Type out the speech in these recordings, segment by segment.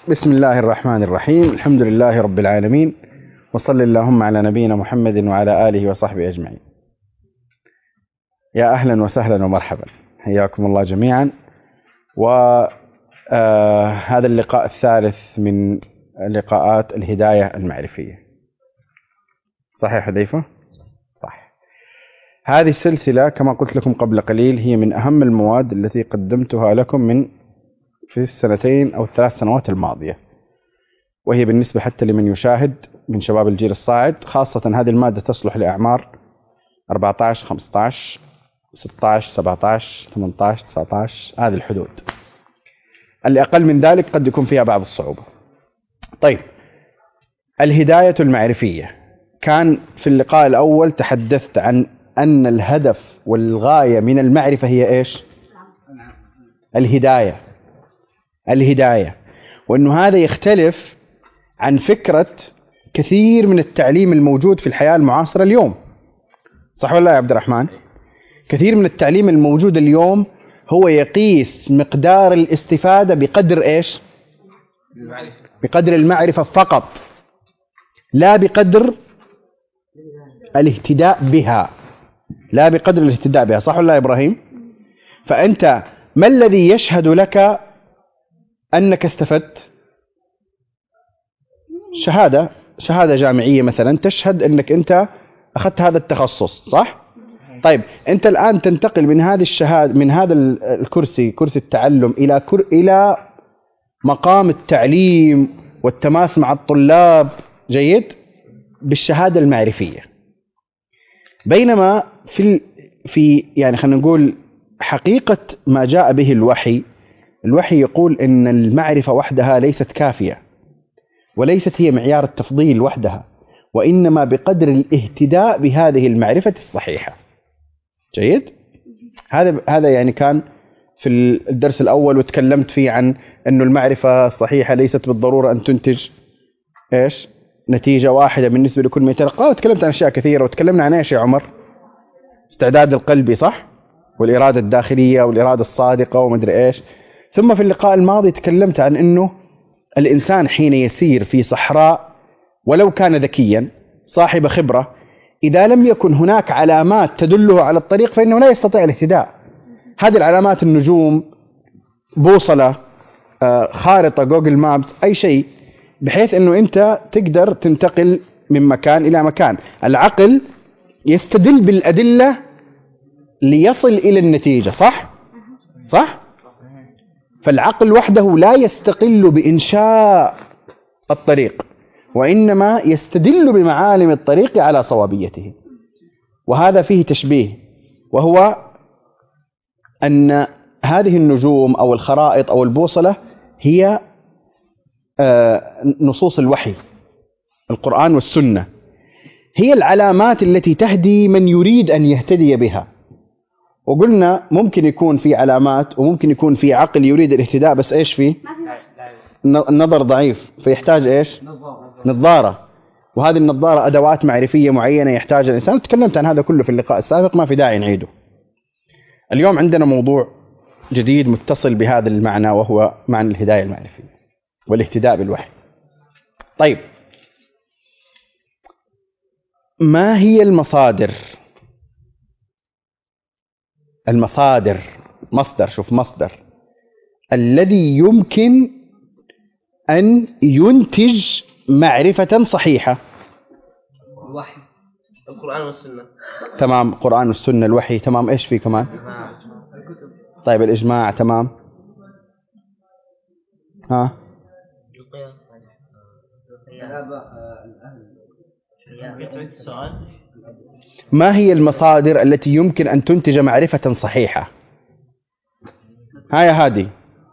بسم الله الرحمن الرحيم. الحمد لله رب العالمين، وصل اللهم على نبينا محمد وعلى آله وصحبه أجمعين. يا أهلا وسهلا ومرحبا، حياكم الله جميعا. وهذا اللقاء الثالث من لقاءات الهداية المعرفية. صحيح حذيفة؟ صح. هذه السلسلة كما قلت لكم قبل قليل هي من أهم المواد التي قدمتها لكم في السنتين أو الثلاث سنوات الماضية، وهي بالنسبة حتى لمن يشاهد من شباب الجيل الصاعد خاصة هذه المادة تصلح لأعمار 14 15 16 17 18 19 هذه الحدود. اللي أقل من ذلك قد يكون فيها بعض الصعوبة. طيب، الهداية المعرفية، كان في اللقاء الأول تحدثت عن أن الهدف والغاية من المعرفة هي إيش؟ الهداية، وأنه هذا يختلف عن فكرة كثير من التعليم الموجود في الحياة المعاصرة اليوم. صح ولا يا عبد الرحمن؟ كثير من التعليم الموجود اليوم هو يقيس مقدار الاستفادة بقدر إيش؟ بقدر المعرفة فقط، لا بقدر الاهتداء بها. صح ولا يا إبراهيم؟ فأنت ما الذي يشهد لك أنك استفدت؟ شهادة جامعية مثلا تشهد أنك أنت أخذت هذا التخصص، صح؟ طيب، أنت الآن تنتقل من هذه الشهادة، من هذا كرسي التعلم إلى مقام التعليم والتماس مع الطلاب، جيد، بالشهادة المعرفية. بينما في يعني خلينا نقول حقيقة ما جاء به الوحي يقول إن المعرفة وحدها ليست كافية، وليست هي معيار التفضيل وحدها، وإنما بقدر الاهتداء بهذه المعرفة الصحيحة. جيد؟ هذا يعني كان في الدرس الأول، وتكلمت فيه عن أنه المعرفة الصحيحة ليست بالضرورة أن تنتج إيش؟ نتيجة واحدة بالنسبة لكل ما يتلقاه، وتكلمت عن أشياء كثيرة. وتكلمنا عن إيش يا عمر؟ استعداد القلبي، صح؟ والإرادة الداخلية والإرادة الصادقة ومدري إيش. ثم في اللقاء الماضي تكلمت عن أنه الإنسان حين يسير في صحراء ولو كان ذكيا صاحب خبرة، إذا لم يكن هناك علامات تدله على الطريق فإنه لا يستطيع الاهتداء. هذه العلامات النجوم، بوصلة، خارطة، جوجل مابس، أي شيء، بحيث أنه أنت تقدر تنتقل من مكان إلى مكان. العقل يستدل بالأدلة ليصل إلى النتيجة، صح؟ فالعقل وحده لا يستقل بإنشاء الطريق، وإنما يستدل بمعالم الطريق على صوابيته. وهذا فيه تشبيه، وهو أن هذه النجوم أو الخرائط أو البوصلة هي نصوص الوحي، القرآن والسنة، هي العلامات التي تهدي من يريد أن يهتدي بها. وقلنا ممكن يكون في علامات، وممكن يكون في عقل يريد الاهتداء بس إيش فيه؟ النظر ضعيف، فيحتاج إيش؟ نظارة. وهذه النظارة أدوات معرفية معينة يحتاج الإنسان. تكلمت عن هذا كله في اللقاء السابق، ما في داعي نعيده. اليوم عندنا موضوع جديد متصل بهذا المعنى، وهو معنى الهداية المعرفية والاهتداء بالوحي. طيب، ما هي المصادر؟ مصدر الذي يمكن أن ينتج معرفة صحيحة؟ الوحي، القرآن والسنة. تمام، القرآن والسنة، الوحي، تمام. إيش في كمان؟ طيب، الإجماع، تمام. ما هي المصادر التي يمكن أن تنتج معرفة صحيحة؟ يا هادي.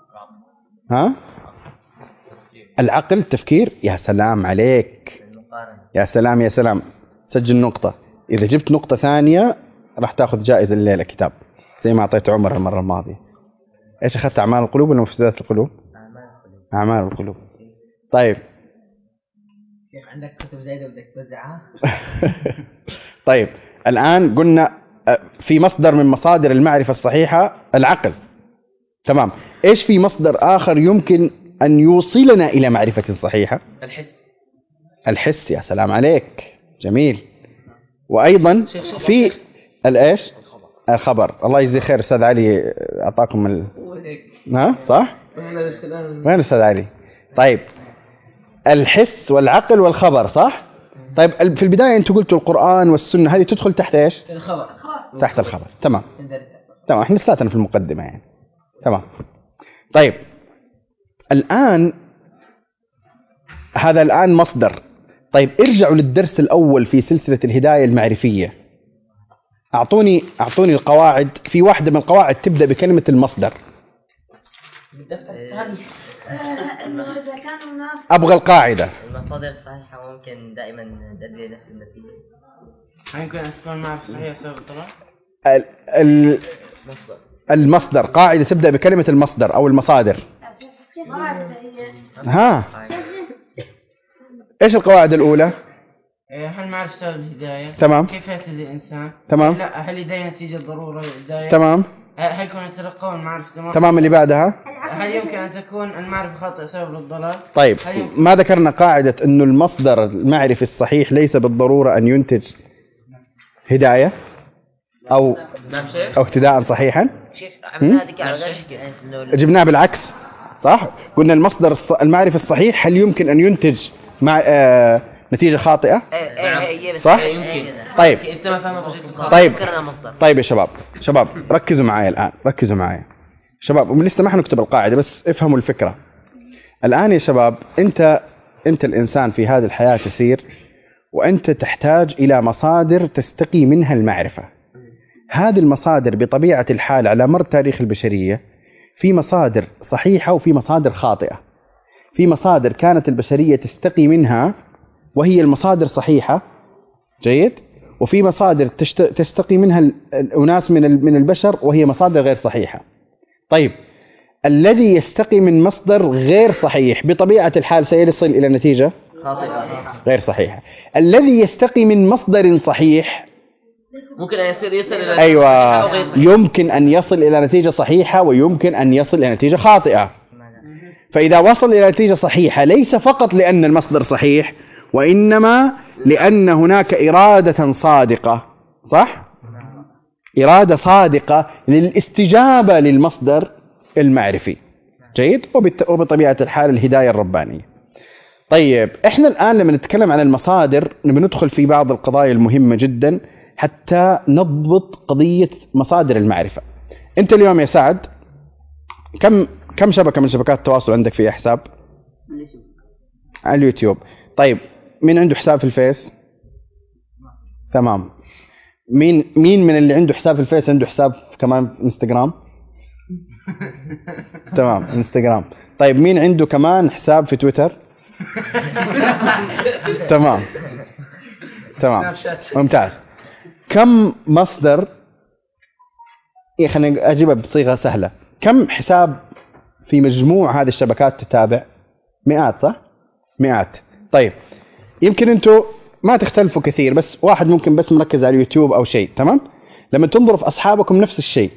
العقل، التفكير. يا سلام عليك، يا سلام. سجل نقطة. إذا جبت نقطة ثانية راح تأخذ جائزة الليلة، كتاب زي ما أعطيت عمر المرة الماضية. إيش أخذت؟ أعمال القلوب ولا مفسدات القلوب؟ أعمال القلوب. طيب، كيف عندك كتب زايدة بدك توزعها؟ طيب، الآن قلنا في مصدر من مصادر المعرفة الصحيحة العقل، تمام. إيش في مصدر آخر يمكن أن يوصلنا إلى معرفة صحيحة؟ الحس. يا سلام عليك، جميل. وأيضا في الإيش؟ الخبر. الله يجزي خير أستاذ علي، أعطاكم صح؟ وين أستاذ علي؟ طيب، الحس والعقل والخبر، صح؟ طيب في البداية أنتم قلتوا القرآن والسنة، هذه تدخل تحت إيش؟ الخبر. تحت الخبر. تمام، احنا لساتنا في المقدمة يعني. تمام. طيب الآن هذا الآن مصدر. طيب ارجعوا للدرس الأول في سلسلة الهداية المعرفية. أعطوني القواعد. في واحدة من القواعد تبدأ بكلمة المصدر. أبغى القاعدة. المصادر الصحيحة ممكن دائما تؤدي نفس النتيجة. يمكن أن تكون معرفة صحيحة سبب الطلاق. المصدر، قاعدة تبدأ بكلمة المصدر أو المصادر. ها، إيش القواعد الأولى؟ هل معرفة سبب الهداية؟ تمام. كيف يهتدي الإنسان؟ تمام. لا، هل الهداية نتيجة ضرورة الهداية؟ تمام. هل يكون يتلقون المعرفة؟ تمام. اللي بعدها؟ هل يمكن أن تكون المعرفة خاطئة سبب الضلال؟ طيب ما ذكرنا قاعدة أنه المصدر المعرفي الصحيح ليس بالضرورة أن ينتج هداية أو اهتداء صحيحا؟ جبناه بالعكس، صح؟ قلنا المصدر المعرفي الصحيح هل يمكن أن ينتج مع نتيجة خاطئة؟ صح؟ طيب يا شباب ركزوا معايا الآن، ركزوا معايا شباب، ولسه ما حنكتب القاعدة بس افهموا الفكرة. الآن يا شباب أنت الإنسان في هذه الحياة تسير، وأنت تحتاج إلى مصادر تستقي منها المعرفة. هذه المصادر بطبيعة الحال على مر تاريخ البشرية في مصادر صحيحة وفي مصادر خاطئة. في مصادر كانت البشرية تستقي منها وهي المصادر صحيحة، جيد، وفي مصادر تستقي منها أناس من البشر وهي مصادر غير صحيحة. طيب الذي يستقي من مصدر غير صحيح بطبيعة الحال سيصل إلى نتيجة غير صحيحة. الذي يستقي من مصدر صحيح ممكن أن يصل إلى أيوة، يمكن أن يصل إلى نتيجة صحيحة ويمكن أن يصل إلى نتيجة خاطئة. فإذا وصل إلى نتيجة صحيحة ليس فقط لأن المصدر صحيح، وإنما لأن هناك إرادة صادقة، صح؟ إرادة صادقة للاستجابة للمصدر المعرفي، جيد، وبطبيعة الحال الهداية الربانية. طيب احنا الآن لما نتكلم عن المصادر ندخل في بعض القضايا المهمة جدا حتى نضبط قضية مصادر المعرفة. انت اليوم يا سعد كم شبكة من شبكات التواصل عندك في حساب؟ على اليوتيوب. طيب مين عنده حساب في الفيس؟ تمام. مين من اللي عنده حساب في الفيس عنده حساب كمان انستغرام؟ تمام، انستغرام. طيب مين عنده كمان حساب في تويتر؟ تمام ممتاز. كم مصدر، خلينا أجيبها بصيغة سهلة، كم حساب في مجموع هذه الشبكات تتابع؟ مئات، صح؟ مئات. طيب يمكن أنتوا ما تختلفوا كثير، بس واحد ممكن بس مركز على اليوتيوب أو شيء، تمام؟ لما تنظروا في أصحابكم نفس الشيء.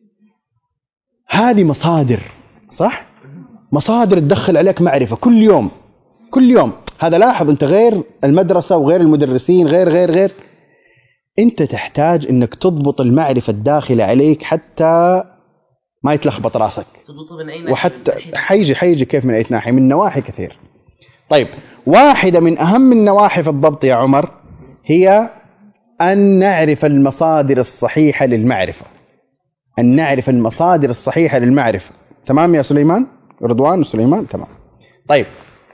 هذه مصادر، صح؟ مصادر تدخل عليك معرفة كل يوم. هذا لاحظ أنت غير المدرسة وغير المدرسين غير أنت تحتاج أنك تضبط المعرفة الداخلة عليك حتى ما يتلخبط راسك، وحتى حيجي كيف من أي ناحية، من نواحي كثير. طيب واحدة من أهم النواحي في الضبط يا عمر هي أن نعرف المصادر الصحيحة للمعرفة. أن نعرف المصادر الصحيحة للمعرفة. تمام يا سليمان؟ رضوان وسليمان، تمام. طيب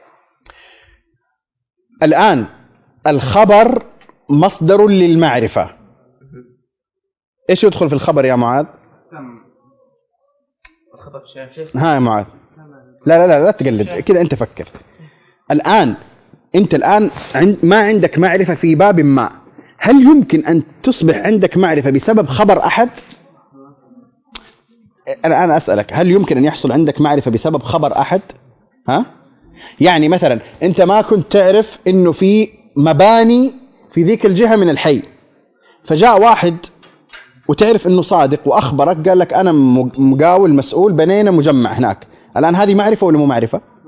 الآن الخبر مصدر للمعرفة. إيش يدخل في الخبر يا معاذ؟ الخبر شيخ. ها يا معاذ، لا تقلد كذا، أنت فكر. أنت الآن ما عندك معرفة في باب ما، هل يمكن أن تصبح عندك معرفة بسبب خبر أحد؟ أنا أسألك، هل يمكن أن يحصل عندك معرفة بسبب خبر أحد؟ ها؟ يعني مثلا أنت ما كنت تعرف إنه في مباني في ذيك الجهة من الحي، فجاء واحد وتعرف إنه صادق وأخبرك، قال لك أنا مقاول مسؤول بنينا مجمع هناك. الآن هذه معرفة ولا مو معرفة؟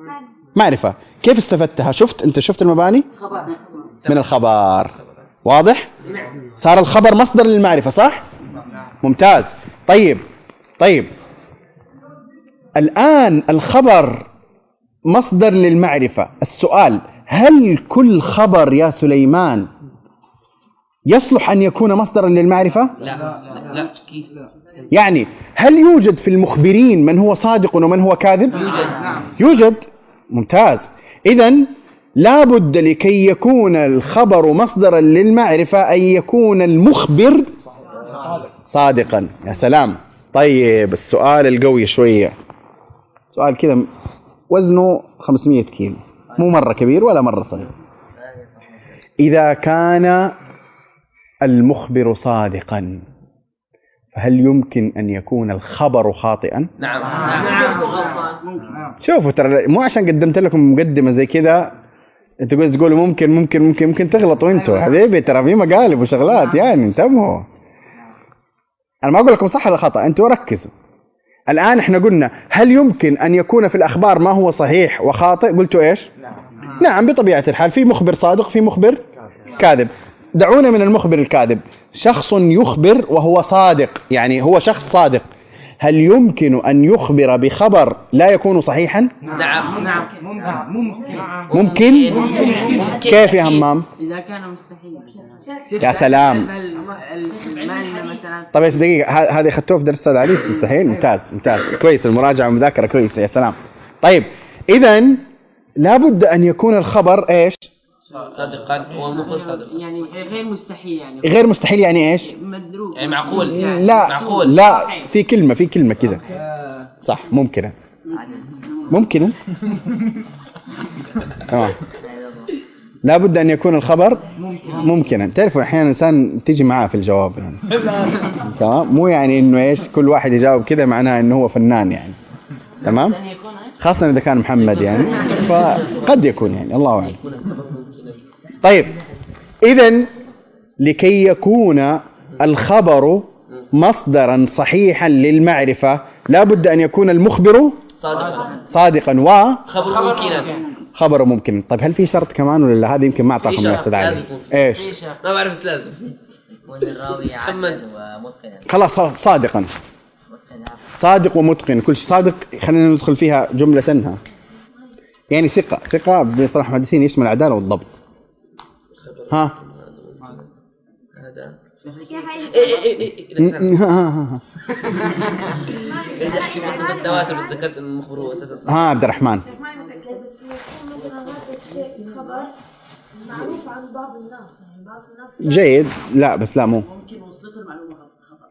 معرفة. كيف استفدتها؟ شفت المباني خبر من الخبر، واضح؟ صار الخبر مصدر للمعرفة، صح؟ ممتاز. طيب الآن الخبر مصدر للمعرفة. السؤال: هل كل خبر يا سليمان يصلح أن يكون مصدرا للمعرفة؟ لا كيف؟ يعني هل يوجد في المخبرين من هو صادق ومن هو كاذب؟ يوجد. ممتاز. إذن لا بد لكي يكون الخبر مصدرا للمعرفة أن يكون المخبر صادقا. يا سلام. طيب السؤال القوي شوية، سؤال كذا وزنه 500 كيلو، مو مرة كبير ولا مرة صغير. إذا كان المخبر صادقا فهل يمكن أن يكون الخبر خاطئا؟ نعم. شوفوا، ترى مو عشان قدمت لكم مقدمة زي كذا انتوا تقولوا ممكن تغلطوا انتوا. حبيبي ترى في مقالب وشغلات، يعني انتبهوا. انا ما اقول لكم صح ولا خطأ، انتوا ركزوا. الآن احنا قلنا هل يمكن أن يكون في الأخبار ما هو صحيح وخاطئ؟ قلتوا ايش؟ نعم بطبيعة الحال، في مخبر صادق في مخبر كاذب. دعونا من المخبر الكاذب. شخص يخبر وهو صادق، يعني هو شخص صادق، هل يمكن أن يخبر بخبر لا يكون صحيحا؟ نعم. ممكن. كيف يا همام؟ إذا كان مستحيل. يا سلام. طيب بس دقيقة، هذه أخذتوه في درس علي مستحيل. ممتاز كويس، المراجعة والمذاكرة كويسة. يا سلام. طيب إذن لابد أن يكون الخبر ايش؟ صادقا ومخبر صادق، يعني غير مستحيل. يعني غير مستحيل يعني ايش؟ مدروك، يعني معقول. لا في كلمة كذا. صح، ممكنا. لابد أن يكون الخبر ممكنا. تعرفوا أحيانا الإنسان تيجي معاه في الجواب يعني. تمام، مو يعني إنه إيش كل واحد يجاوب كذا معناه إنه هو فنان يعني. تمام، خاصة إذا كان محمد يعني، فقد يكون يعني، الله أعلم. طيب إذن لكي يكون الخبر مصدرا صحيحا للمعرفة لابد أن يكون المخبر صادقا وخبر ممكن. طيب هل في شرط كمان ولا لا؟ هذه يمكن ما أعطاكم يا أستاذ علي. إيش؟ ما بعرف لازم وان الراوي عادل ومتقن. خلاص صادقا، صادق ومتقن، كل شيء صادق. خلينا ندخل فيها جملة ها، يعني ثقة بمصطلح المحدثين يشمل العدالة والضبط. ها هذا التواتر ذكرت المخبر هو اساسا. عبد الرحمن. معروف عن بعض الناس، يعني بعض الناس جيد. لا بس لا، مو ممكن وصلت المعلومة خبر.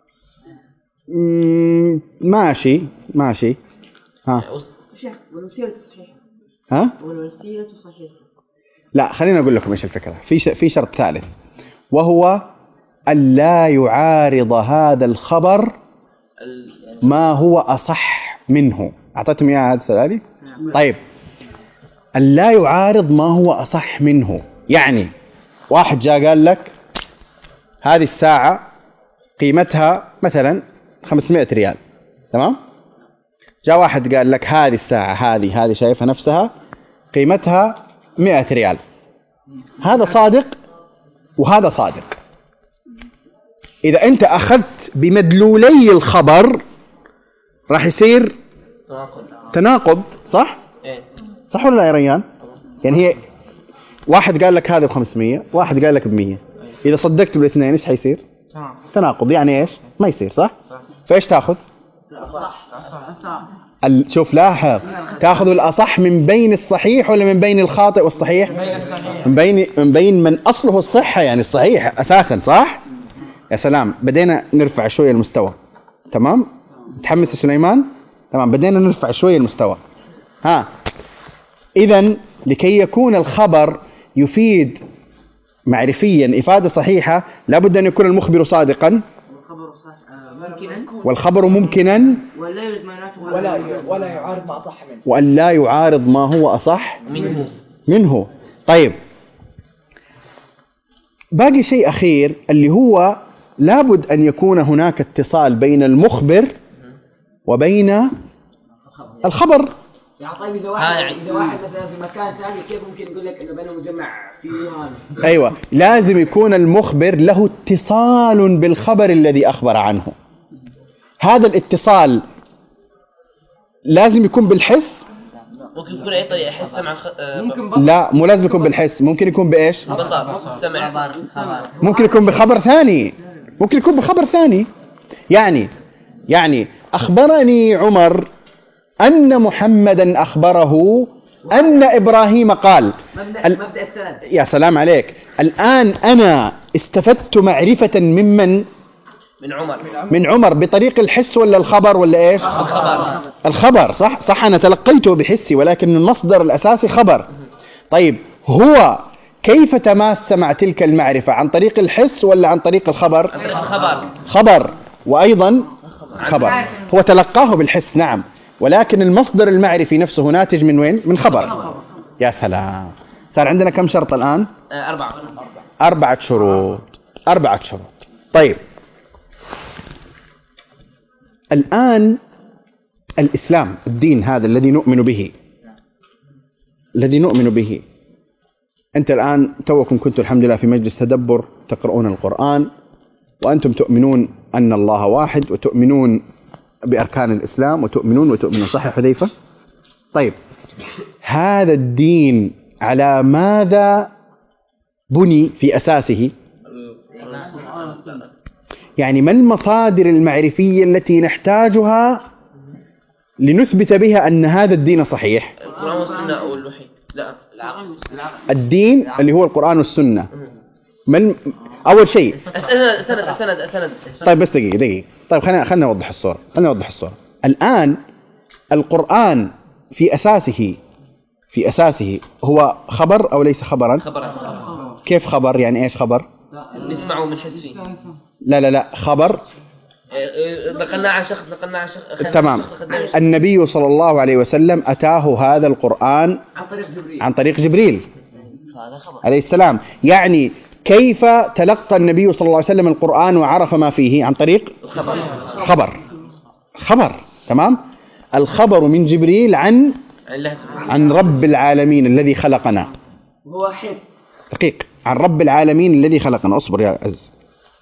ماشي. ها والوسيلة صحيحة. ها والوسيلة صحيحة. لا، خلينا أقول لكم إيش الفكرة. في شرط ثالث، وهو ألا يعارض هذا الخبر ما هو أصح منه. أعطيتم إياه هذا السؤال. طيب ألا يعارض ما هو أصح منه، يعني واحد جاء قال لك هذه الساعة قيمتها مثلا 500 ريال، تمام؟ جاء واحد قال لك هذه الساعة هذه شايفها نفسها قيمتها 100 ريال. هذا صادق وهذا صادق. إذا أنت أخذت بمدلولي الخبر راح يصير تناقض، صح؟ صح ولا لا يا ريان؟ يعني هي واحد قال لك هذا ب500، واحد قال لك ب100. إذا صدقت بالاثنين إيش حيصير؟ تناقض، يعني إيش؟ ما يصير، صح؟ فإيش تأخذ؟ شوف لاحظ، تأخذ الأصح من بين الصحيح ولا من بين الخاطئ والصحيح؟ من بين من أصله الصحة، يعني الصحيح أساسا، صح؟ يا سلام، بدينا نرفع شوية المستوى. تمام؟ تحمس سليمان؟ تمام، بدينا نرفع شوية المستوى. إذن لكي يكون الخبر يفيد معرفيا إفادة صحيحة لابد أن يكون المخبر صادقا والخبر ممكنا ولا يعارض ما أصح منه، وأن لا يعارض ما هو أصح منه. طيب باقي شيء أخير اللي هو لابد أن يكون هناك اتصال بين المخبر وبين الخبر. يا طيب إذا واحد مثلا في مكان ثاني كيف ممكن يقول لك إنه بينهم مجمع في هذا؟ أيوة، لازم يكون المخبر له اتصال بالخبر الذي أخبر عنه. هذا الاتصال لازم يكون بالحس. ممكن يكون أي طريقة حس سمع لا، مو لازم يكون بالحس، ممكن يكون بإيش؟ بصر سمع ممكن يكون بخبر ثاني، ممكن يكون بخبر ثاني. يعني أخبرني عمر أن محمدا أخبره أن إبراهيم قال. مبدأ السند. يا سلام عليك. الآن أنا استفدت معرفة من عمر بطريق الحس ولا الخبر ولا إيش؟ الخبر. صح أنا تلقيته بحسي، ولكن المصدر الأساسي خبر. طيب هو كيف تماس مع تلك المعرفة؟ عن طريق الحس ولا عن طريق الخبر؟ خبر وأيضا خبر. هو تلقاه بالحس نعم، ولكن المصدر المعرفي نفسه ناتج من وين؟ من خبر. يا سلام. صار عندنا كم شرط الآن؟ 4 شروط. 4 شروط. طيب الآن الإسلام، الدين هذا الذي نؤمن به، أنت الآن توكم كنتم الحمد لله في مجلس تدبر تقرؤون القرآن، وأنتم تؤمنون أن الله واحد، وتؤمنون بأركان الإسلام، وتؤمنون صح يا حذيفة؟ طيب هذا الدين على ماذا بني في أساسه؟ يعني ما المصادر المعرفية التي نحتاجها لنثبت بها أن هذا الدين صحيح؟ القرآن والسنة أو الوحي؟ لا، الدين اللي هو القرآن والسنة. أول شيء السند. طيب بس دقيقة. طيب خلينا نوضح الصورة. الآن القرآن في أساسه هو خبر أو ليس خبرا؟ خبر. كيف خبر؟ يعني إيش خبر؟ نسمعه من حس فيه. لا خبر. نقلنا على شخص. تمام. النبي صلى الله عليه وسلم أتاه هذا القرآن عن طريق جبريل عليه السلام. يعني كيف تلقى النبي صلى الله عليه وسلم القرآن وعرف ما فيه؟ عن طريق خبر. تمام. الخبر من جبريل عن رب العالمين الذي خلقنا. هو حس دقيق. عن رب العالمين الذي خلقنا. أصبر يا عز.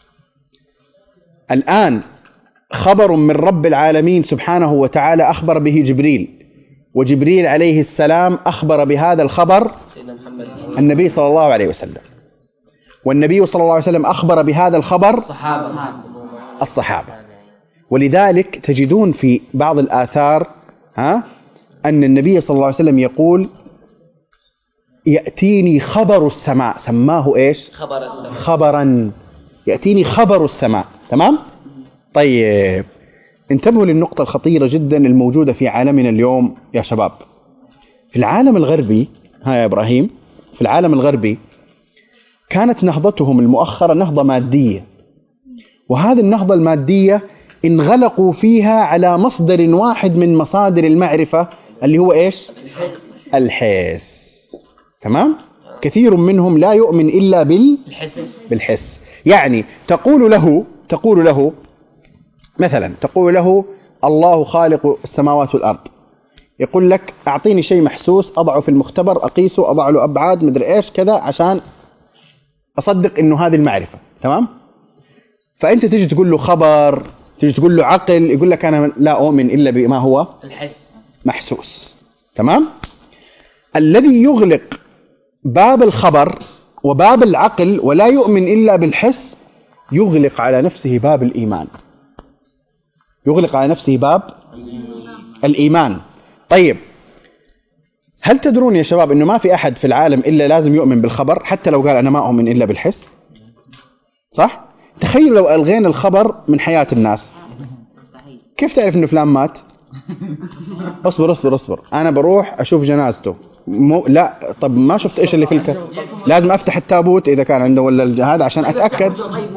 الآن خبر من رب العالمين سبحانه وتعالى أخبر به جبريل، وجبريل عليه السلام أخبر بهذا الخبر النبي صلى الله عليه وسلم، والنبي صلى الله عليه وسلم أخبر بهذا الخبر الصحابة. ولذلك تجدون في بعض الآثار أن النبي صلى الله عليه وسلم يقول يأتيني خبر السماء. سماه إيش؟ خبرا. يأتيني خبر السماء. تمام؟ طيب انتبهوا للنقطة الخطيرة جدا الموجودة في عالمنا اليوم يا شباب. في العالم الغربي، يا إبراهيم، في العالم الغربي كانت نهضتهم المؤخرة نهضة مادية، وهذه النهضة المادية انغلقوا فيها على مصدر واحد من مصادر المعرفة اللي هو إيش؟ الحس. تمام؟ كثير منهم لا يؤمن إلا بالحس. يعني تقول له مثلا الله خالق السماوات والأرض، يقول لك أعطيني شيء محسوس أضعه في المختبر، أقيسه، أضع له أبعاد مدري إيش كذا عشان أصدق إنه هذه المعرفة. تمام؟ فأنت تيجي تقول له خبر، تيجي تقول له عقل، يقول لك أنا لا أؤمن إلا بما هو الحس محسوس. تمام؟ الذي يغلق باب الخبر وباب العقل ولا يؤمن إلا بالحس يغلق على نفسه باب الإيمان، يغلق على نفسه باب الإيمان. طيب هل تدرون يا شباب أنه ما في أحد في العالم إلا لازم يؤمن بالخبر، حتى لو قال أنا ما أؤمن إلا بالحس؟ صح؟ تخيل لو ألغينا الخبر من حياة الناس، كيف تعرف أنه فلان مات؟ أصبر أنا بروح أشوف جنازته، لا طب ما شفت إيش اللي في لازم أفتح التابوت إذا كان عنده ولا هذا عشان أتأكد.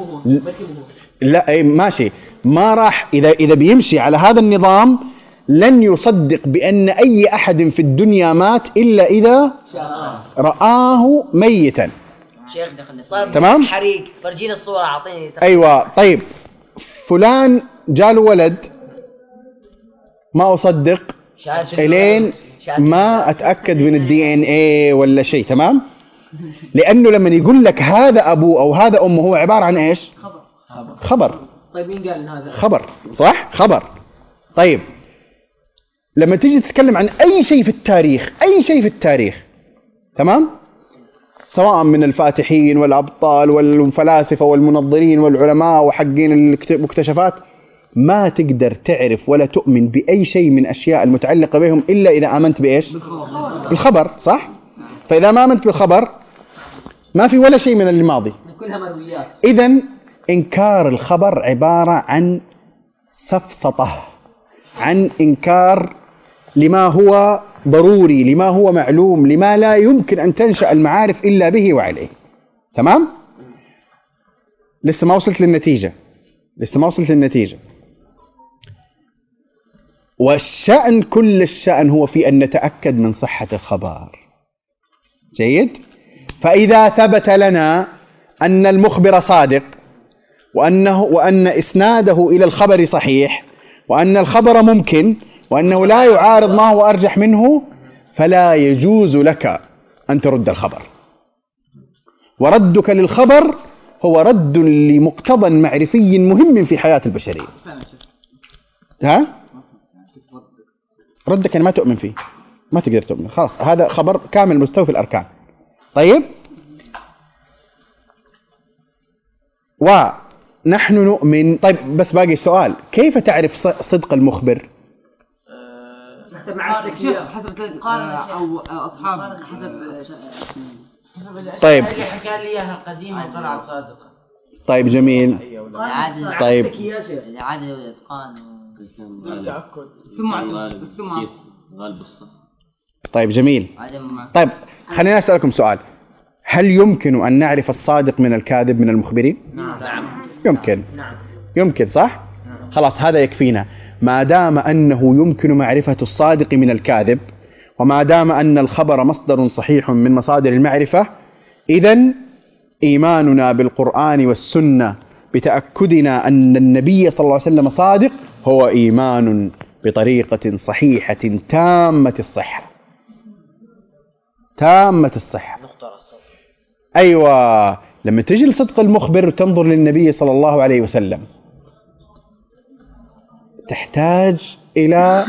لا أي ماشي، ما راح إذا بيمشي على هذا النظام لن يصدق بأن أي أحد في الدنيا مات إلا إذا رآه ميتا. شيخ صار تمام؟ حريق، فرجينا الصورة أعطيني. أيوة طيب فلان جاله ولد، ما أصدق ما أتأكد من الدي ان اي ولا شيء، تمام؟ لأنه لما يقول لك هذا أبوه أو هذا أمه هو عبارة عن إيش؟ خبر. طيب مين قال هذا؟ خبر، صح؟ خبر. طيب لما تيجي تتكلم عن أي شيء في التاريخ، أي شيء في التاريخ، تمام؟ سواء من الفاتحين والأبطال والفلاسفة والمنظرين والعلماء وحقين المكتشفات، ما تقدر تعرف ولا تؤمن بأي شيء من أشياء المتعلقة بهم إلا إذا آمنت بإيش؟ بالخبر، صح؟ فإذا ما آمنت بالخبر ما في ولا شيء من الماضي. كلها مرويات. إذن إنكار الخبر عبارة عن سفسطة، عن إنكار لما هو ضروري، لما هو معلوم، لما لا يمكن أن تنشأ المعارف إلا به وعليه. تمام؟ لسه ما وصلت للنتيجة. والشأن، كل الشأن هو في أن نتأكد من صحة الخبر. جيد؟ فإذا ثبت لنا أن المخبر صادق وأن إسناده إلى الخبر صحيح وأن الخبر ممكن وأنه لا يعارض ما هو أرجح منه، فلا يجوز لك أن ترد الخبر. وردك للخبر هو رد لمقتضى معرفي مهم في حياة البشرية. ها؟ ردك يعني ما تؤمن فيه، ما تقدر تؤمن، خلاص هذا خبر كامل مستوفي الأركان. طيب، ونحن نؤمن. طيب بس باقي السؤال، كيف تعرف صدق المخبر؟ حسب معرفتك إياه. حسب أو أصحاب حسب طيب. اللي حكى لي اياها قديمه وطلعت صادقه. طيب جميل. طيب العدل والإتقان التأكد ثم غالب الصح. طيب جميل. طيب خلينا أسألكم سؤال، هل يمكن أن نعرف الصادق من الكاذب من المخبرين؟ نعم. يمكن صح؟ خلاص هذا يكفينا. ما دام أنه يمكن معرفة الصادق من الكاذب، وما دام أن الخبر مصدر صحيح من مصادر المعرفة، إذن إيماننا بالقرآن والسنة بتأكدنا أن النبي صلى الله عليه وسلم صادق هو إيمان بطريقة صحيحة تامة الصحة. أيوة، لما تجي لصدق المخبر وتنظر للنبي صلى الله عليه وسلم تحتاج إلى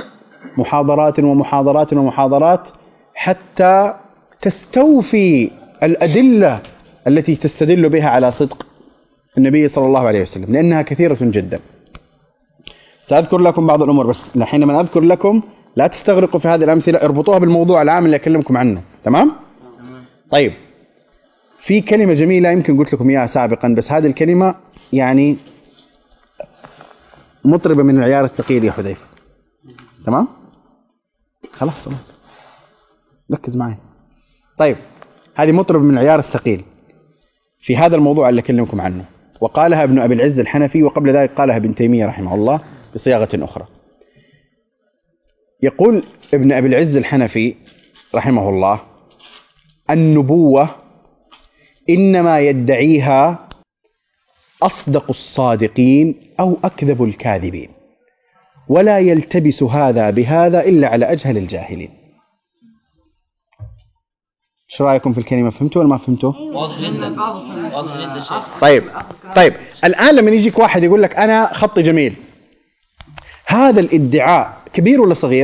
محاضرات حتى تستوفي الأدلة التي تستدل بها على صدق النبي صلى الله عليه وسلم، لأنها كثيرة جدا. سأذكر لكم بعض الأمور، بس حينما أذكر لكم لا تستغرقوا في هذه الأمثلة، اربطوها بالموضوع العام اللي أكلمكم عنه. تمام؟ طيب، في كلمة جميلة يمكن قلت لكم إياها سابقا، بس هذه الكلمة يعني مطربة من العيار الثقيل يا حذيفة. تمام؟ خلاص ركز معي. طيب، هذه مطربة من العيار الثقيل في هذا الموضوع اللي أكلمكم عنه، وقالها ابن أبي العز الحنفي، وقبل ذلك قالها ابن تيمية رحمه الله بصياغة أخرى. يقول ابن أبي العز الحنفي رحمه الله: النبوة إنما يدعيها أصدق الصادقين أو أكذب الكاذبين، ولا يلتبس هذا بهذا إلا على أجهل الجاهلين. شو رأيكم في الكلمة؟ فهمتوا ولا ما فهمتوا؟ واضح جدا شيخ. طيب الآن لما يجيك واحد يقول لك أنا خطي جميل، هذا الادعاء كبير ولا صغير؟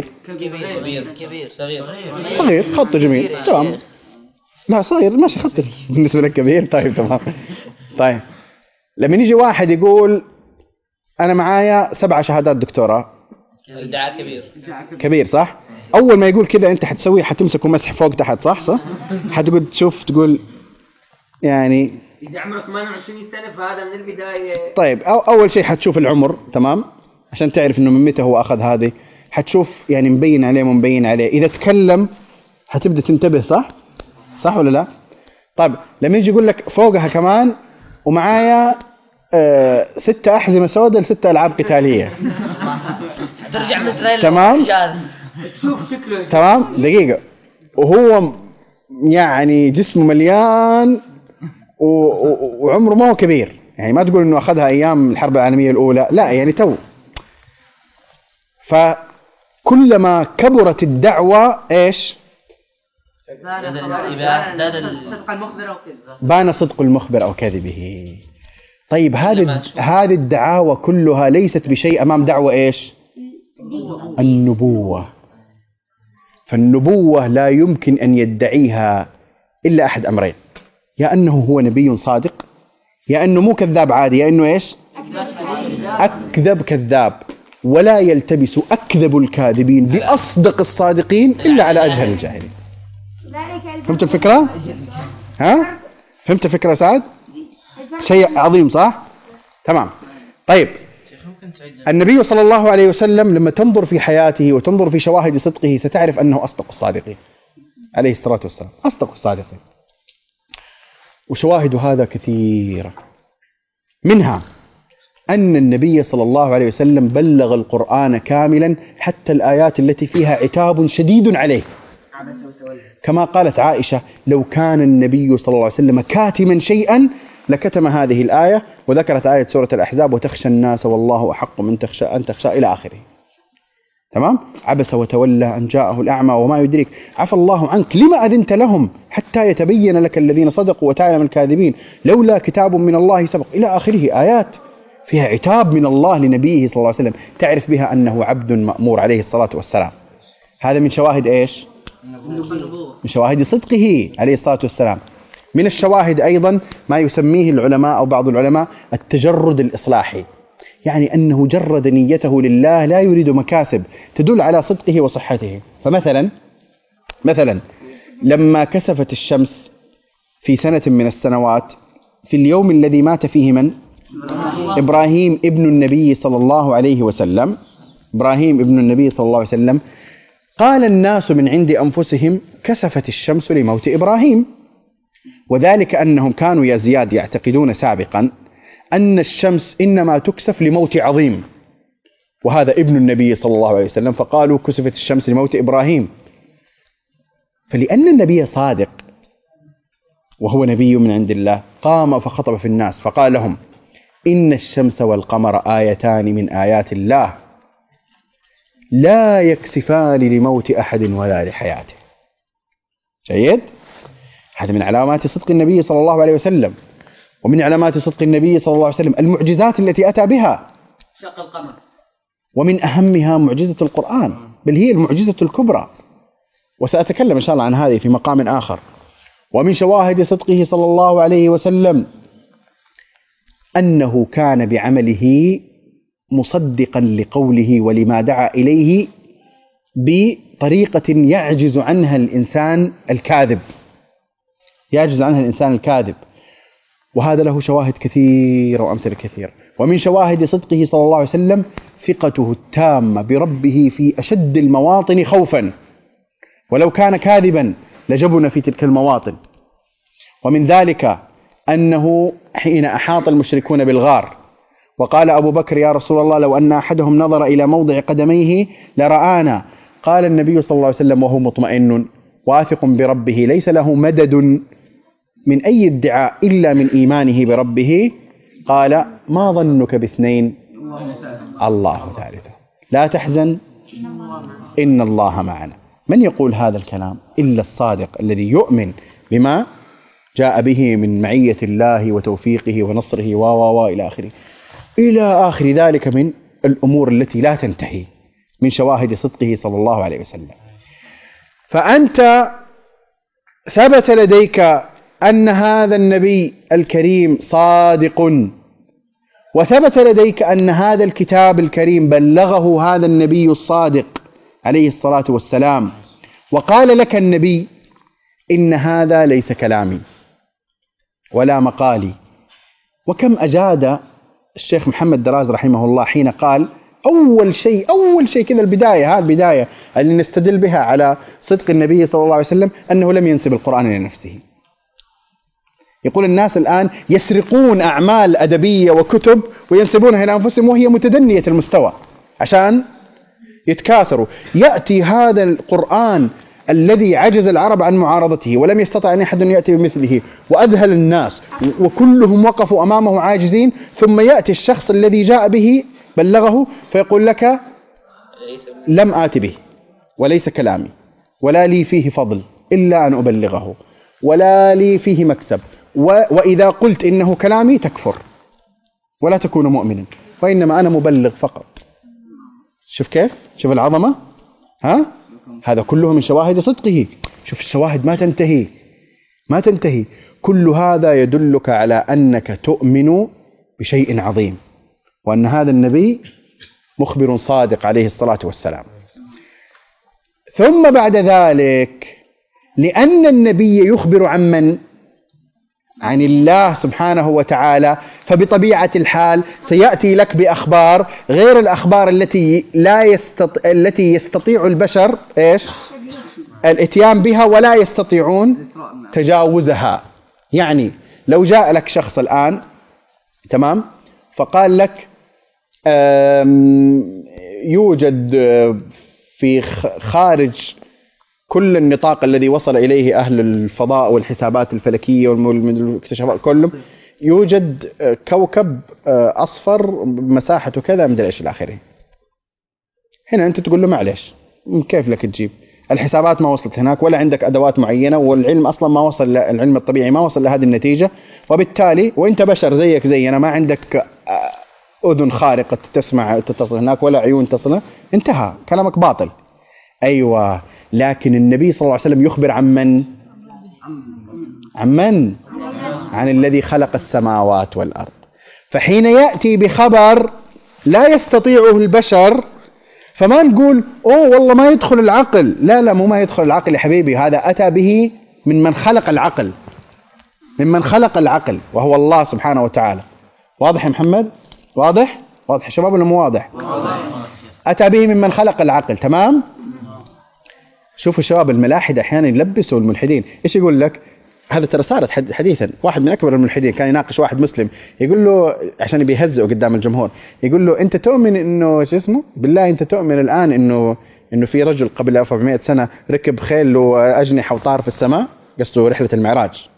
صغير. خطي جميل، تمام. لا صغير، ماشي، خطي بالنسبة لك كبير. طيب تمام. طيب لما يجي واحد يقول أنا معايا 7 شهادات دكتوراه، ادعاء كبير صح؟ أول ما يقول كذا أنت حتسوي، حتمسكه مسح فوق تحت، صح؟ حتقول تشوف، تقول يعني إذا عمرك 28 سنة فهذا من البداية. طيب أول شيء حتشوف العمر، تمام، عشان تعرف إنه من متى هو أخذ هذه. حتشوف يعني مبين عليه مبين عليه. إذا تكلم حتبدأ تنتبه، صح ولا لا؟ طيب لما يجي يقول لك فوقها كمان ومعايا 6 أحزمة سوداء ل6 ألعاب قتالية، ترجع مثل تمام؟ شوف شكله. تمام، دقيقة، وهو يعني جسمه مليان وعمره ما هو كبير، يعني ما تقول إنه أخذها أيام الحرب العالمية الأولى، لا يعني تو. كلما كبرت الدعوة إيش؟ صدق المخبر أو كذبه. بان صدق المخبر أو كذبه. طيب هذه الدعاوى كلها ليست بشيء أمام دعوة إيش؟ النبوة. فالنبوة لا يمكن أن يدعيها إلا أحد أمرين: يا أنه هو نبي صادق، يا أنه مو كذاب عادي، يا أنه إيش؟ أكذب كذاب. ولا يلتبس أكذب الكاذبين بأصدق الصادقين إلا على أجهل الجاهلين. فهمت الفكرة؟ ها؟ فهمت الفكرة سعد؟ شيء عظيم صح؟ تمام. طيب النبي صلى الله عليه وسلم لما تنظر في حياته وتنظر في شواهد صدقه ستعرف أنه أصدق الصادقين عليه الصلاة والسلام، أصدق الصادقين. وشواهد هذا كثيرة، منها أن النبي صلى الله عليه وسلم بلغ القرآن كاملا حتى الآيات التي فيها عتاب شديد عليه، كما قالت عائشة: لو كان النبي صلى الله عليه وسلم كاتما شيئا لكتم هذه الآية، وذكرت آية سورة الأحزاب: وتخشى الناس والله أحق من أن تخشى إلى آخره. تمام؟ عبس وتولى أن جاءه الأعمى وما يدرك عفى الله عنك لما أذنت لهم حتى يتبين لك الذين صدقوا وتعلم الكاذبين لولا كتاب من الله سبق إلى آخره. آيات فيها عتاب من الله لنبيه صلى الله عليه وسلم تعرف بها أنه عبد مأمور عليه الصلاة والسلام. هذا من شواهد إيش؟ من شواهد صدقه عليه الصلاة والسلام. من الشواهد أيضا ما يسميه العلماء أو بعض العلماء التجرد الإصلاحي، يعني أنه جرد نيته لله لا يريد مكاسب تدل على صدقه وصحته. فمثلا لما كسفت الشمس في سنة من السنوات في اليوم الذي مات فيه من؟ إبراهيم ابن النبي صلى الله عليه وسلم. إبراهيم ابن النبي صلى الله عليه وسلم قال الناس من عند أنفسهم: كسفت الشمس لموت إبراهيم. وذلك أنهم كانوا يا زياد يعتقدون سابقا أن الشمس إنما تكسف لموت عظيم، وهذا ابن النبي صلى الله عليه وسلم، فقالوا كسفت الشمس لموت إبراهيم. فلأن النبي صادق وهو نبي من عند الله قام فخطب في الناس فقال لهم: إن الشمس والقمر آيتان من آيات الله لا يكسفان لموت أحد ولا لحياته. جيد؟ هذا من علامات صدق النبي صلى الله عليه وسلم. ومن علامات صدق النبي صلى الله عليه وسلم المعجزات التي أتى بها، شق القمر، ومن أهمها معجزة القرآن، بل هي المعجزة الكبرى، وسأتكلم إن شاء الله عن هذه في مقام آخر. ومن شواهد صدقه صلى الله عليه وسلم أنه كان بعمله مصدقا لقوله ولما دعا إليه بطريقة يعجز عنها الإنسان الكاذب، وهذا له شواهد كثيرة وأمثلة كثيرة. ومن شواهد صدقه صلى الله عليه وسلم ثقته التامة بربه في أشد المواطن خوفا، ولو كان كاذبا لجبن في تلك المواطن. ومن ذلك أنه حين أحاط المشركون بالغار وقال أبو بكر: يا رسول الله لو أن أحدهم نظر إلى موضع قدميه لرآنا. قال النبي صلى الله عليه وسلم وهو مطمئن واثق بربه ليس له مدد من أي ادعاء إلا من إيمانه بربه، قال: ما ظنك باثنين الله ثالثه لا تحزن إن الله معنا. من يقول هذا الكلام إلا الصادق الذي يؤمن بما جاء به من معية الله وتوفيقه ونصره إلى آخره، إلى آخر ذلك من الأمور التي لا تنتهي من شواهد صدقه صلى الله عليه وسلم. فأنت ثبت لديك أن هذا النبي الكريم صادق، وثبت لديك أن هذا الكتاب الكريم بلغه هذا النبي الصادق عليه الصلاة والسلام، وقال لك النبي: إن هذا ليس كلامي ولا مقالي. وكم أجاد الشيخ محمد دراز رحمه الله حين قال أول شيء كذا البداية اللي نستدل بها على صدق النبي صلى الله عليه وسلم أنه لم ينسب القرآن لنفسه. يقول الناس الآن يسرقون أعمال أدبية وكتب وينسبونها إلى أنفسهم وهي متدنية المستوى عشان يتكاثروا. يأتي هذا القرآن الذي عجز العرب عن معارضته ولم يستطع أن أحد يأتي بمثله وأذهل الناس وكلهم وقفوا أمامه عاجزين، ثم يأتي الشخص الذي جاء به بلغه فيقول لك لم آت به وليس كلامي ولا لي فيه فضل إلا أن أبلغه ولا لي فيه مكسب، وإذا قلت إنه كلامي تكفر ولا تكون مؤمنا، وإنما أنا مبلغ فقط. شوف كيف؟ شوف العظمة. ها؟ هذا كله من شواهد صدقه. شوف الشواهد ما تنتهي. كل هذا يدلك على أنك تؤمن بشيء عظيم، وأن هذا النبي مخبر صادق عليه الصلاة والسلام. ثم بعد ذلك لأن النبي يخبر عن من؟ عن الله سبحانه وتعالى، فبطبيعة الحال سيأتي لك بأخبار غير الأخبار التي يستطيع البشر إيش؟ الاتيان بها ولا يستطيعون تجاوزها. يعني لو جاء لك شخص الآن تمام فقال لك يوجد في خارج كل النطاق الذي وصل إليه أهل الفضاء والحسابات الفلكية والاكتشافات كلهم، يوجد كوكب أصفر مساحته كذا من إيش الآخرين. هنا أنت تقول له معلش كيف لك تجيب؟ الحسابات ما وصلت هناك ولا عندك أدوات معينة، والعلم أصلا ما وصل، العلم الطبيعي ما وصل لهذه النتيجة، وبالتالي وأنت بشر زيك زينا ما عندك أذن خارقة تسمع تتصل هناك ولا عيون تصل، انتهى كلامك باطل. أيوة، لكن النبي صلى الله عليه وسلم يخبر عن من؟ عن الذي خلق السماوات والأرض. فحين يأتي بخبر لا يستطيعه البشر فما نقول أوه والله ما يدخل العقل، لا مو ما يدخل العقل يا حبيبي، هذا أتى به من خلق العقل، ممن خلق العقل وهو الله سبحانه وتعالى. واضح يا محمد؟ واضح يا شباب ولا مو واضح؟ أتى به ممن خلق العقل. تمام. شوفوا شباب الملاحدة أحيانا يلبسوا الملحدين. إيش يقول لك؟ هذا ترى صارت حديثا، واحد من أكبر الملحدين كان يناقش واحد مسلم، يقول له عشان بيهزئه قدام الجمهور، يقول له أنت تؤمن إنه شو اسمه؟ بالله أنت تؤمن الآن إنه في رجل قبل 1400 سنة ركب خيل وأجنحة وطار في السماء؟ قصده رحلة المعراج.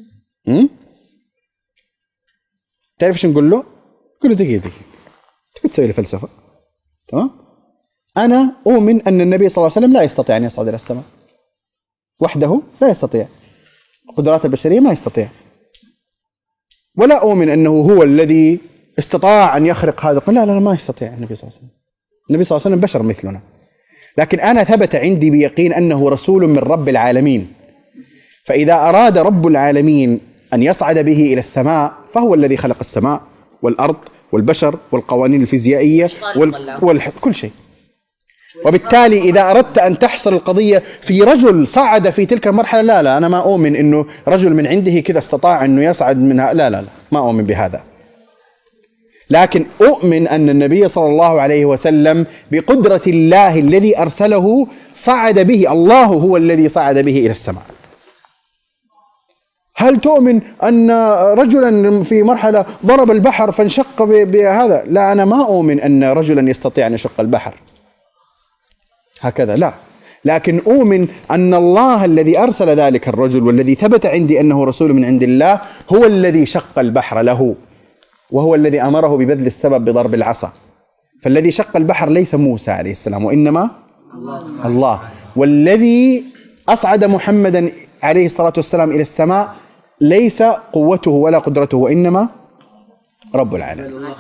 تعرف إيش نقول له؟ يقول له دقيقة تبي تسوي لي فلسفة؟ تمام؟ أنا أؤمن أن النبي صلى الله عليه وسلم لا يستطيع أن يصعد إلى السماء وحده، لا يستطيع، قدرات البشرية ما يستطيع، ولا أؤمن أنه هو الذي استطاع أن يخرق هذا. لا ما يستطيع النبي صلى الله عليه وسلم. النبي صلى الله عليه وسلم بشر مثلنا، لكن أنا ثبت عندي بيقين أنه رسول من رب العالمين، فإذا أراد رب العالمين أن يصعد به إلى السماء فهو الذي خلق السماء والأرض والبشر والقوانين الفيزيائية كل شيء. وبالتالي إذا أردت أن تحصر القضية في رجل صعد في تلك المرحلة، لا أنا ما أؤمن أنه رجل من عنده كذا استطاع أنه يصعد منها، لا ما أؤمن بهذا. لكن أؤمن أن النبي صلى الله عليه وسلم بقدرة الله الذي أرسله صعد به، الله هو الذي صعد به إلى السماء. هل تؤمن أن رجلا في مرحلة ضرب البحر فانشق بهذا؟ لا، أنا ما أؤمن أن رجلا يستطيع أن يشق البحر هكذا، لا، لكن أؤمن أن الله الذي أرسل ذلك الرجل والذي ثبت عندي أنه رسول من عند الله هو الذي شق البحر له، وهو الذي أمره ببذل السبب بضرب العصا. فالذي شق البحر ليس موسى عليه السلام وإنما الله، والذي أصعد محمدا عليه الصلاة والسلام إلى السماء ليس قوته ولا قدرته وإنما رب العالمين.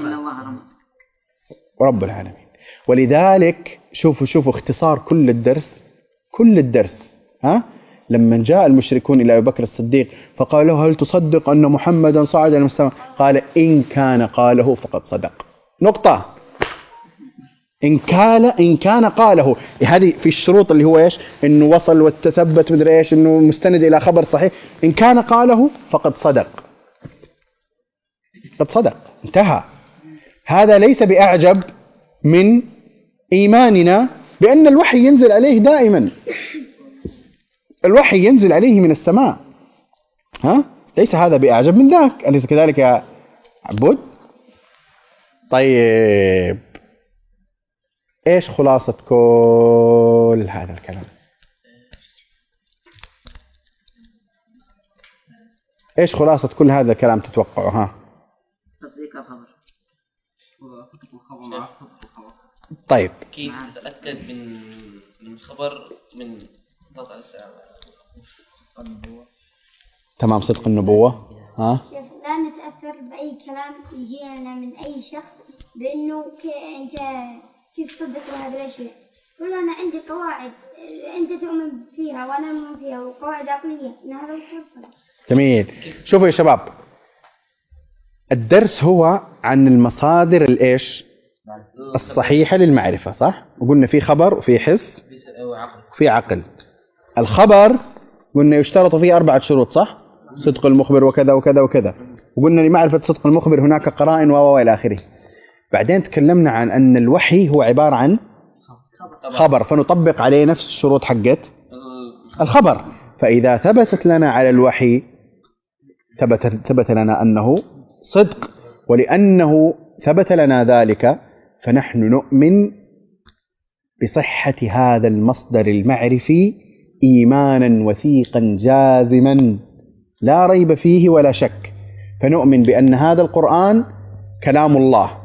رب العالمين. ولذلك شوفوا اختصار كل الدرس لما جاء المشركون إلى أبي بكر الصديق فقال له هل تصدق أن محمدا صعد إلى السماء؟ قال إن كان قاله فقد صدق. نقطة. إن كان قاله، هذه في الشروط اللي هو إيش؟ إنه وصل والتثبت مدري إيش، إنه مستند إلى خبر صحيح. إن كان قاله فقد صدق، قد صدق، انتهى. هذا ليس بأعجب من إيماننا بأن الوحي ينزل عليه دائما، الوحي ينزل عليه من السماء، ليس هذا بأعجب من ذاك. أليس كذلك يا عبود؟ طيب إيش خلاصة كل هذا الكلام؟ إيش خلاصة كل هذا الكلام تتوقعوا؟ تصديق الخبر. طيب كيف تتأكد من خبر من الله عليه السلام؟ تمام، صدق النبوة. ها شوف، لا نتأثر بأي كلام يجينا من أي شخص بأنه أنت كيف تصدق بهذه الأشياء. قل أنا عندي قواعد أنت تؤمن فيها وأنا أؤمن فيها، وقواعد عقلية إن هذا الشخص. جميل. شوفوا يا شباب، الدرس هو عن المصادر الإيش الصحيحة للمعرفة، صح؟ وقلنا في خبر وفي حس وفي عقل. الخبر قلنا يشترط فيه 4 شروط، صح؟ صدق المخبر وكذا وكذا وكذا، وقلنا لمعرفة صدق المخبر هناك قرائن وإلى آخره. بعدين تكلمنا عن أن الوحي هو عبارة عن خبر، فنطبق عليه نفس الشروط حقت الخبر. فإذا ثبتت لنا على الوحي ثبت لنا أنه صدق، ولأنه ثبت لنا ذلك فنحن نؤمن بصحة هذا المصدر المعرفي إيمانا وثيقا جازما لا ريب فيه ولا شك. فنؤمن بأن هذا القرآن كلام الله،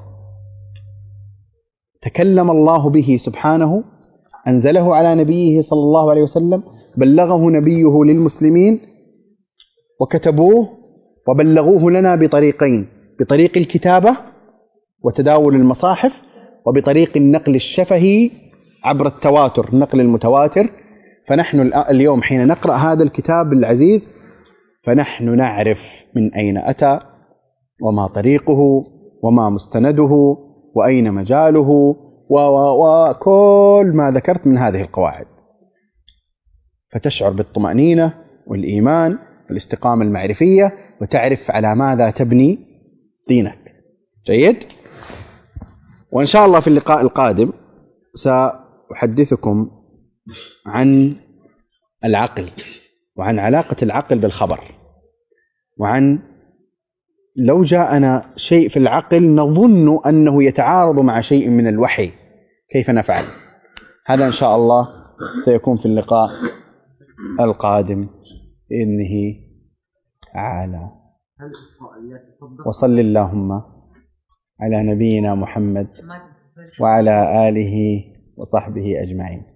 تكلم الله به سبحانه، أنزله على نبيه صلى الله عليه وسلم، بلغه نبيه للمسلمين وكتبوه وبلغوه لنا بطريقين: بطريق الكتابة وتداول المصاحف، وبطريق النقل الشفهي عبر التواتر، النقل المتواتر. فنحن اليوم حين نقرأ هذا الكتاب العزيز فنحن نعرف من أين أتى وما طريقه وما مستنده وأين مجاله وكل ما ذكرت من هذه القواعد، فتشعر بالطمأنينة والإيمان والاستقامة المعرفية، وتعرف على ماذا تبني دينك. جيد؟ وإن شاء الله في اللقاء القادم سأحدثكم عن العقل، وعن علاقة العقل بالخبر، وعن لو جاءنا شيء في العقل نظن أنه يتعارض مع شيء من الوحي كيف نفعل. هذا إن شاء الله سيكون في اللقاء القادم بإذنه تعالى. وصل اللهم على نبينا محمد وعلى آله وصحبه أجمعين.